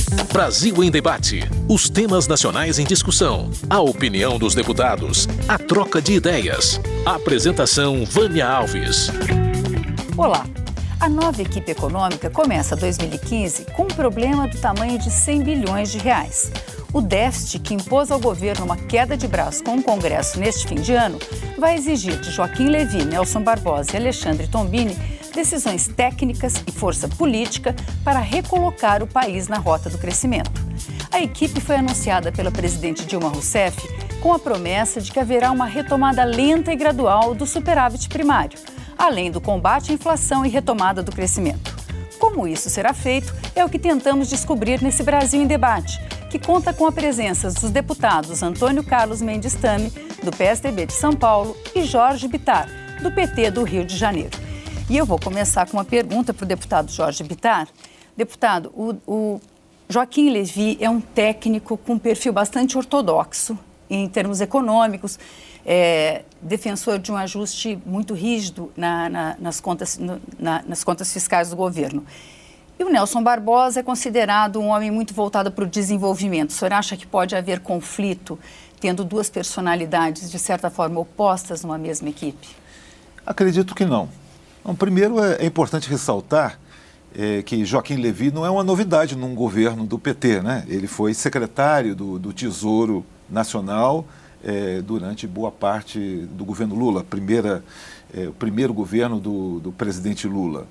Brasil em Debate. Os temas nacionais em discussão. A opinião dos deputados. A troca de ideias. Apresentação Vânia Alves. Olá. A nova equipe econômica começa 2015 com um problema do tamanho de 100 bilhões de reais. O déficit que impôs ao governo uma queda de braço com o Congresso neste fim de ano vai exigir de Joaquim Levy, Nelson Barbosa e Alexandre Tombini decisões técnicas e força política para recolocar o país na rota do crescimento. A equipe foi anunciada pela presidente Dilma Rousseff com a promessa de que haverá uma retomada lenta e gradual do superávit primário, além do combate à inflação e retomada do crescimento. Como isso será feito, é o que tentamos descobrir nesse Brasil em Debate, que conta com a presença dos deputados Antônio Carlos Mendes Tame, do PSDB de São Paulo, e Jorge Bittar, do PT do Rio de Janeiro. E eu vou começar com uma pergunta para o deputado Jorge Bittar. Deputado, o Joaquim Levy é um técnico com um perfil bastante ortodoxo em termos econômicos, defensor de um ajuste muito rígido nas contas fiscais do governo. E o Nelson Barbosa é considerado um homem muito voltado para o desenvolvimento. O senhor acha que pode haver conflito tendo duas personalidades, de certa forma, opostas numa mesma equipe? Acredito que não. Bom, primeiro, é importante ressaltar que Joaquim Levy não é uma novidade num governo do PT, né? Ele foi secretário do Tesouro Nacional durante boa parte do governo Lula, o primeiro governo do presidente Lula.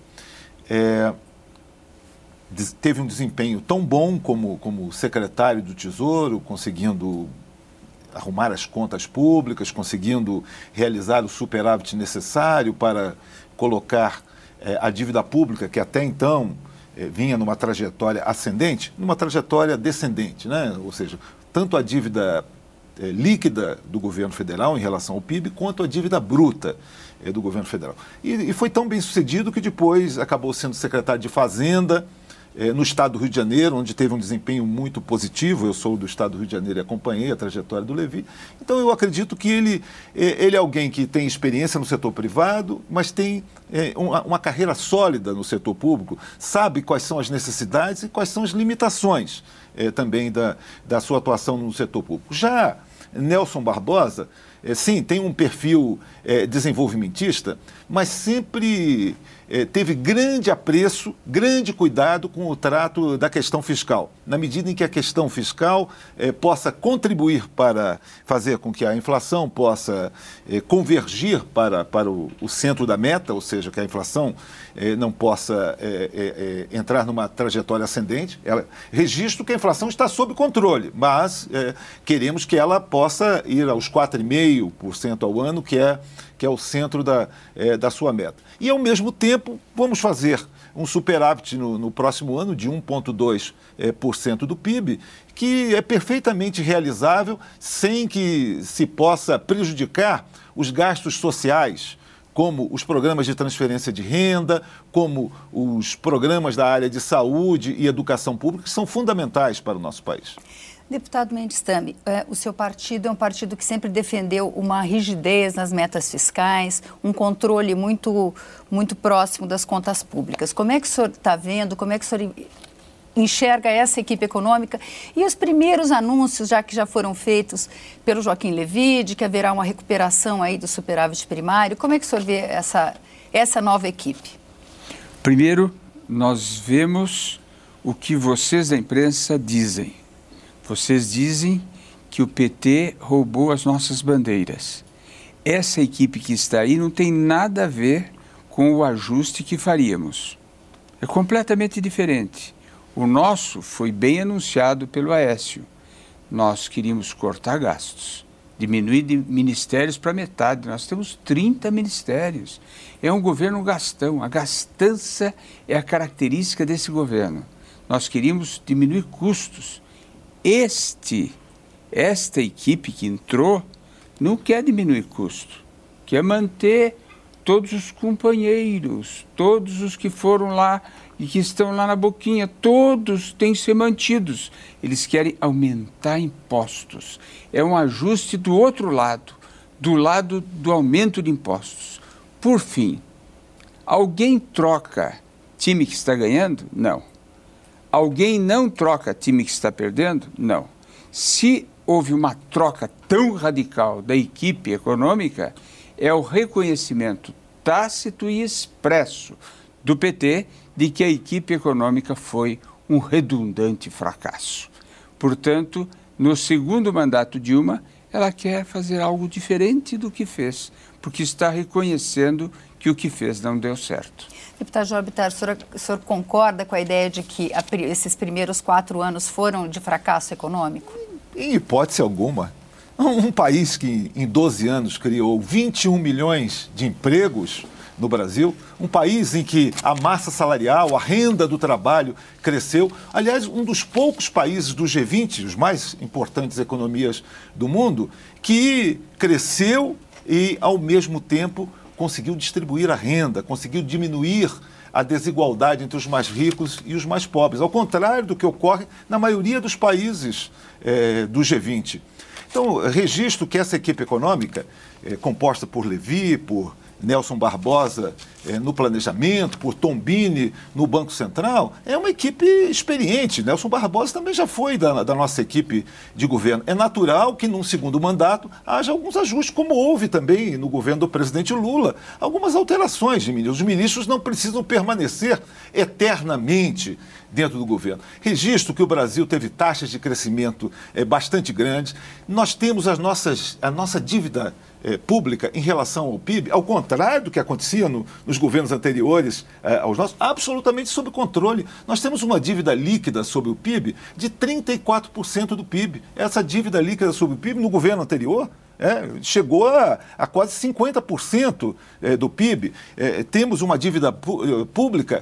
Teve um desempenho tão bom como secretário do Tesouro, conseguindo arrumar as contas públicas, conseguindo realizar o superávit necessário para colocar a dívida pública, que até então vinha numa trajetória ascendente, numa trajetória descendente, né? Ou seja, tanto a dívida líquida do governo federal em relação ao PIB, quanto a dívida bruta do governo federal. E foi tão bem sucedido que depois acabou sendo secretário de Fazenda, no estado do Rio de Janeiro, onde teve um desempenho muito positivo. Eu sou do estado do Rio de Janeiro e acompanhei a trajetória do Levy. Então, eu acredito que ele é alguém que tem experiência no setor privado, mas tem uma carreira sólida no setor público, sabe quais são as necessidades e quais são as limitações também da sua atuação no setor público. Já Nelson Barbosa, sim, tem um perfil desenvolvimentista, mas sempre teve grande apreço, grande cuidado com o trato da questão fiscal. Na medida em que a questão fiscal possa contribuir para fazer com que a inflação possa convergir para o centro da meta, ou seja, que a inflação não possa entrar numa trajetória ascendente. Registro que a inflação está sob controle, mas queremos que ela possa ir aos 4,5% ao ano, que é o centro da sua meta. E, ao mesmo tempo, vamos fazer um superávit no próximo ano de 1,2% do PIB, que é perfeitamente realizável sem que se possa prejudicar os gastos sociais, como os programas de transferência de renda, como os programas da área de saúde e educação pública, que são fundamentais para o nosso país. Deputado Mendes Tame, o seu partido é um partido que sempre defendeu uma rigidez nas metas fiscais, um controle muito, muito próximo das contas públicas. Como é que o senhor está vendo, como é que o senhor enxerga essa equipe econômica e os primeiros anúncios que já foram feitos pelo Joaquim Levy, de que haverá uma recuperação aí do superávit primário? Como é que o senhor vê essa nova equipe? Primeiro, nós vemos o que vocês da imprensa dizem. Vocês dizem que o PT roubou as nossas bandeiras. Essa equipe que está aí não tem nada a ver com o ajuste que faríamos. É completamente diferente. O nosso foi bem anunciado pelo Aécio. Nós queríamos cortar gastos, diminuir de ministérios para metade. Nós temos 30 ministérios. É um governo gastão. A gastança é a característica desse governo. Nós queríamos diminuir custos. Esta equipe que entrou não quer diminuir custo, quer manter todos os companheiros, todos os que foram lá e que estão lá na boquinha, todos têm que ser mantidos. Eles querem aumentar impostos. É um ajuste do outro lado, do lado do aumento de impostos. Por fim, alguém troca time que está ganhando? Não. Alguém não troca time que está perdendo? Não. Se houve uma troca tão radical da equipe econômica, é o reconhecimento tácito e expresso do PT de que a equipe econômica foi um redundante fracasso. Portanto, no segundo mandato Dilma, ela quer fazer algo diferente do que fez, porque está reconhecendo que o que fez não deu certo. Deputado João Bittar, o senhor concorda com a ideia de que esses primeiros 4 anos foram de fracasso econômico? Em hipótese alguma. Um país que em 12 anos criou 21 milhões de empregos no Brasil, um país em que a massa salarial, a renda do trabalho cresceu. Aliás, um dos poucos países do G20, os mais importantes economias do mundo, que cresceu e, ao mesmo tempo, conseguiu distribuir a renda, conseguiu diminuir a desigualdade entre os mais ricos e os mais pobres, ao contrário do que ocorre na maioria dos países do G20. Então, registro que essa equipe econômica, composta por Levi, por Nelson Barbosa no planejamento, por Tombini no Banco Central, é uma equipe experiente. Nelson Barbosa também já foi da nossa equipe de governo. É natural que num segundo mandato haja alguns ajustes, como houve também no governo do presidente Lula, algumas alterações de ministros. Os ministros não precisam permanecer eternamente dentro do governo. Registro que o Brasil teve taxas de crescimento bastante grandes. Nós temos a nossa dívida pública em relação ao PIB, ao contrário do que acontecia nos governos anteriores aos nossos, absolutamente sob controle. Nós temos uma dívida líquida sobre o PIB de 34% do PIB. Essa dívida líquida sobre o PIB no governo anterior chegou a quase 50% do PIB. Temos uma dívida pública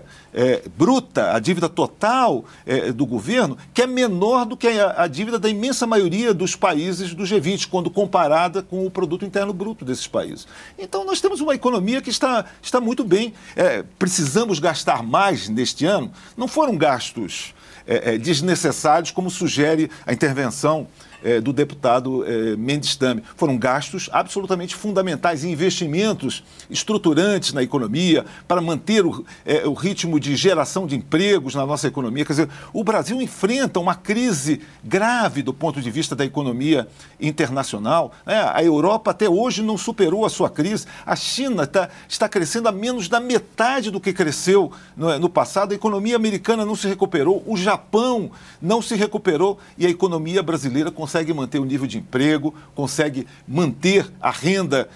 bruta, a dívida total do governo, que é menor do que a dívida da imensa maioria dos países do G20, quando comparada com o produto interno bruto desses países. Então, nós temos uma economia que está muito bem. Precisamos gastar mais neste ano. Não foram gastos desnecessários, como sugere a intervenção do deputado Mendes Tame. Foram gastos absolutamente fundamentais, investimentos estruturantes na economia para manter o ritmo de geração de empregos na nossa economia. Quer dizer, o Brasil enfrenta uma crise grave do ponto de vista da economia internacional. A Europa até hoje não superou a sua crise. A China está crescendo a menos da metade do que cresceu no passado. A economia americana não se recuperou, o Japão não se recuperou e a economia brasileira consegue manter o nível de emprego, consegue manter a renda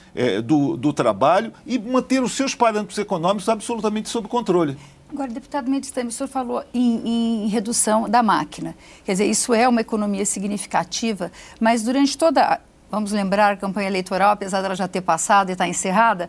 do trabalho e manter os seus parâmetros econômicos absolutamente sob controle. Agora, deputado Mendes Tame, o senhor falou em redução da máquina. Quer dizer, isso é uma economia significativa, mas durante vamos lembrar, a campanha eleitoral, apesar dela já ter passado e estar encerrada,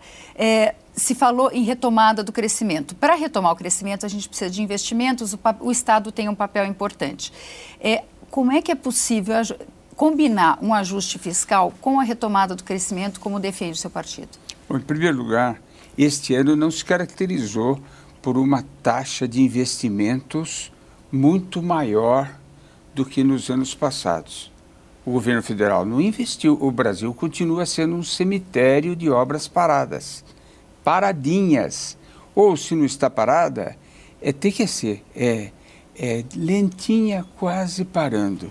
se falou em retomada do crescimento. Para retomar o crescimento, a gente precisa de investimentos, o Estado tem um papel importante. Como é que é possível combinar um ajuste fiscal com a retomada do crescimento, como defende o seu partido? Bom, em primeiro lugar, este ano não se caracterizou por uma taxa de investimentos muito maior do que nos anos passados. O governo federal não investiu, o Brasil continua sendo um cemitério de obras paradas, paradinhas. Ou, se não está parada, tem que ser, lentinha, quase parando.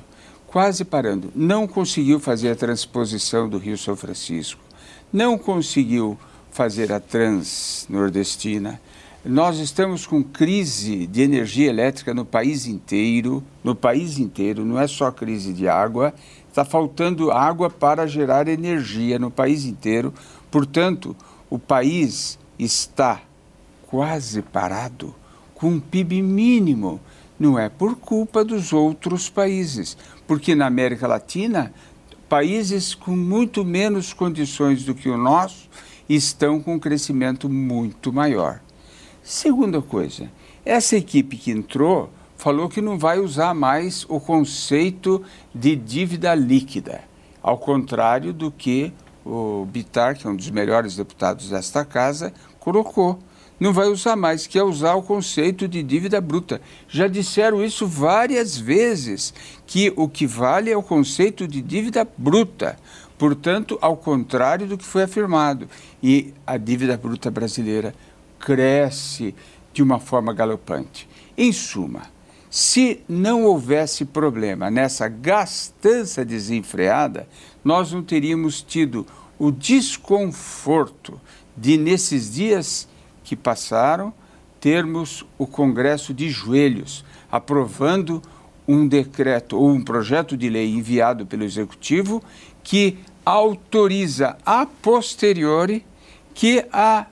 Não conseguiu fazer a transposição do Rio São Francisco, não conseguiu fazer a Transnordestina. Nós estamos com crise de energia elétrica no país inteiro, não é só crise de água, está faltando água para gerar energia no país inteiro. Portanto, o país está quase parado, com um PIB mínimo. Não é por culpa dos outros países, porque na América Latina, países com muito menos condições do que o nosso estão com um crescimento muito maior. Segunda coisa, essa equipe que entrou falou que não vai usar mais o conceito de dívida líquida, ao contrário do que o Bittar, que é um dos melhores deputados desta casa, colocou. Não vai usar mais, que é usar o conceito de dívida bruta. Já disseram isso várias vezes, que o que vale é o conceito de dívida bruta. Portanto, ao contrário do que foi afirmado. E a dívida bruta brasileira cresce de uma forma galopante. Em suma, Se não houvesse problema nessa gastança desenfreada, nós não teríamos tido o desconforto de, nesses dias que passaram, termos o Congresso de joelhos, aprovando um decreto ou um projeto de lei enviado pelo Executivo que autoriza a posteriori que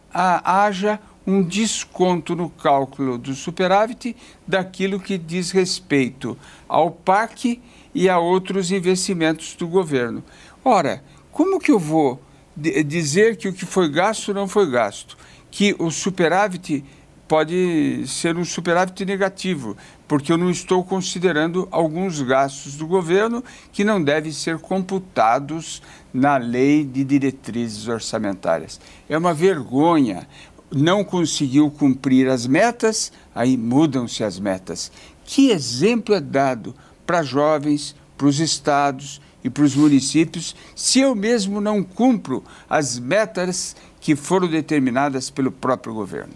haja um desconto no cálculo do superávit daquilo que diz respeito ao PAC e a outros investimentos do governo. Ora, como que eu vou dizer que o que foi gasto não foi gasto? Que o superávit pode ser um superávit negativo, porque eu não estou considerando alguns gastos do governo que não devem ser computados na lei de diretrizes orçamentárias. É uma vergonha. Não conseguiu cumprir as metas, aí mudam-se as metas. Que exemplo é dado para jovens, para os estados e para os municípios, se eu mesmo não cumpro as metas que foram determinadas pelo próprio governo?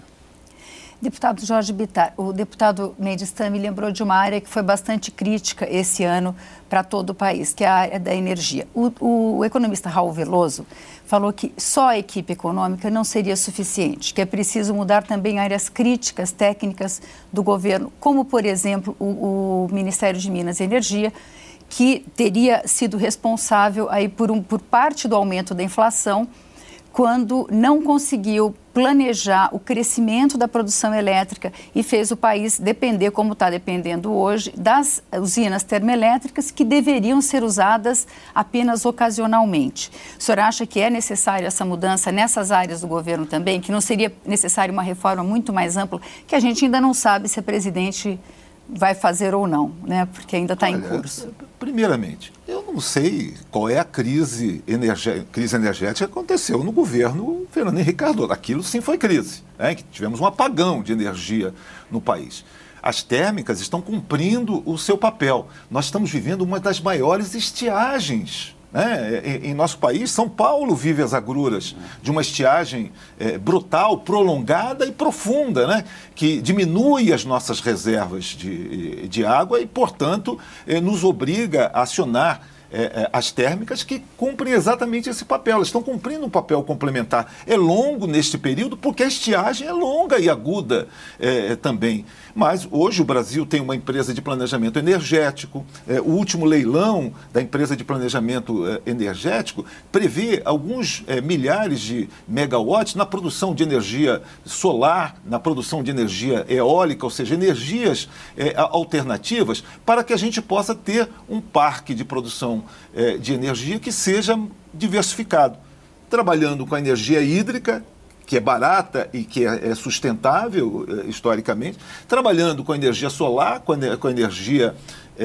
Deputado Jorge Bittar, o deputado Mendes Stam me lembrou de uma área que foi bastante crítica esse ano para todo o país, que é a área da energia. O economista Raul Veloso falou que só a equipe econômica não seria suficiente, que é preciso mudar também áreas críticas, técnicas do governo, como, por exemplo, o Ministério de Minas e Energia, que teria sido responsável aí por parte do aumento da inflação, quando não conseguiu planejar o crescimento da produção elétrica e fez o país depender, como está dependendo hoje, das usinas termoelétricas que deveriam ser usadas apenas ocasionalmente. O senhor acha que é necessária essa mudança nessas áreas do governo também, que não seria necessária uma reforma muito mais ampla, que a gente ainda não sabe se a presidente vai fazer ou não, né? Porque ainda está em curso. Primeiramente, eu não sei qual é a crise energética que aconteceu no governo Fernando Henrique Cardoso. Aquilo sim foi crise, né? Que tivemos um apagão de energia no país. As térmicas estão cumprindo o seu papel. Nós estamos vivendo uma das maiores estiagens, né, em nosso país. São Paulo vive as agruras de uma estiagem brutal, prolongada e profunda, né, que diminui as nossas reservas de água e, portanto, nos obriga a acionar as térmicas que cumprem exatamente esse papel. Elas estão cumprindo um papel complementar. É longo neste período porque a estiagem é longa e aguda também. Mas hoje o Brasil tem uma empresa de planejamento energético. O último leilão da empresa de planejamento energético prevê alguns milhares de megawatts na produção de energia solar, na produção de energia eólica, ou seja, energias alternativas, para que a gente possa ter um parque de produção de energia que seja diversificado, trabalhando com a energia hídrica, que é barata e que é sustentável historicamente, trabalhando com a energia solar, com a energia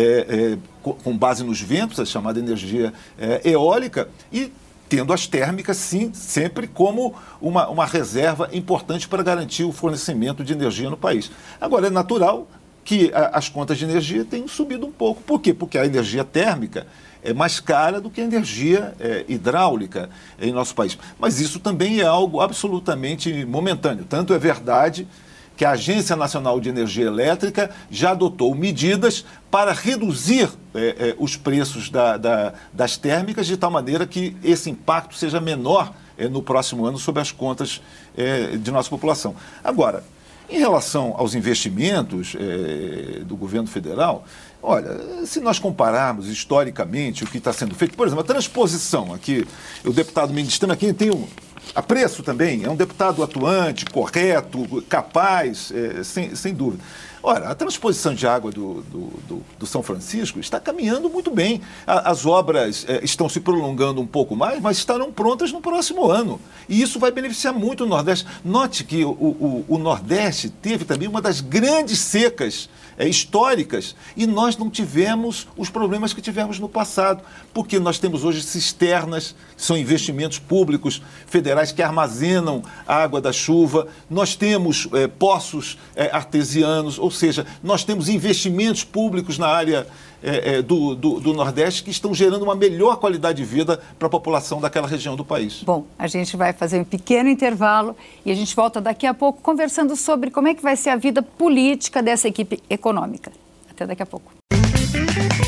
com base nos ventos, a chamada energia eólica, e tendo as térmicas, sim, sempre como uma reserva importante para garantir o fornecimento de energia no país. Agora, é natural que as contas de energia tenham subido um pouco. Por quê? Porque a energia térmica é mais cara do que a energia hidráulica em nosso país. Mas isso também é algo absolutamente momentâneo. Tanto é verdade que a Agência Nacional de Energia Elétrica já adotou medidas para reduzir os preços das térmicas, de tal maneira que esse impacto seja menor no próximo ano sobre as contas de nossa população. Agora, em relação aos investimentos do governo federal, olha, se nós compararmos historicamente o que está sendo feito, por exemplo, a transposição aqui, o deputado Mendes Stam aqui tem apreço também, é um deputado atuante, correto, capaz, sem dúvida. Ora, a transposição de água do São Francisco está caminhando muito bem. As obras estão se prolongando um pouco mais, mas estarão prontas no próximo ano. E isso vai beneficiar muito o Nordeste. Note que o Nordeste teve também uma das grandes secas históricas e nós não tivemos os problemas que tivemos no passado, porque nós temos hoje cisternas, que são investimentos públicos federais que armazenam a água da chuva, nós temos poços artesianos, ou seja, nós temos investimentos públicos na área do Nordeste que estão gerando uma melhor qualidade de vida para a população daquela região do país. Bom, a gente vai fazer um pequeno intervalo e a gente volta daqui a pouco conversando sobre como é que vai ser a vida política dessa equipe econômica. Até daqui a pouco.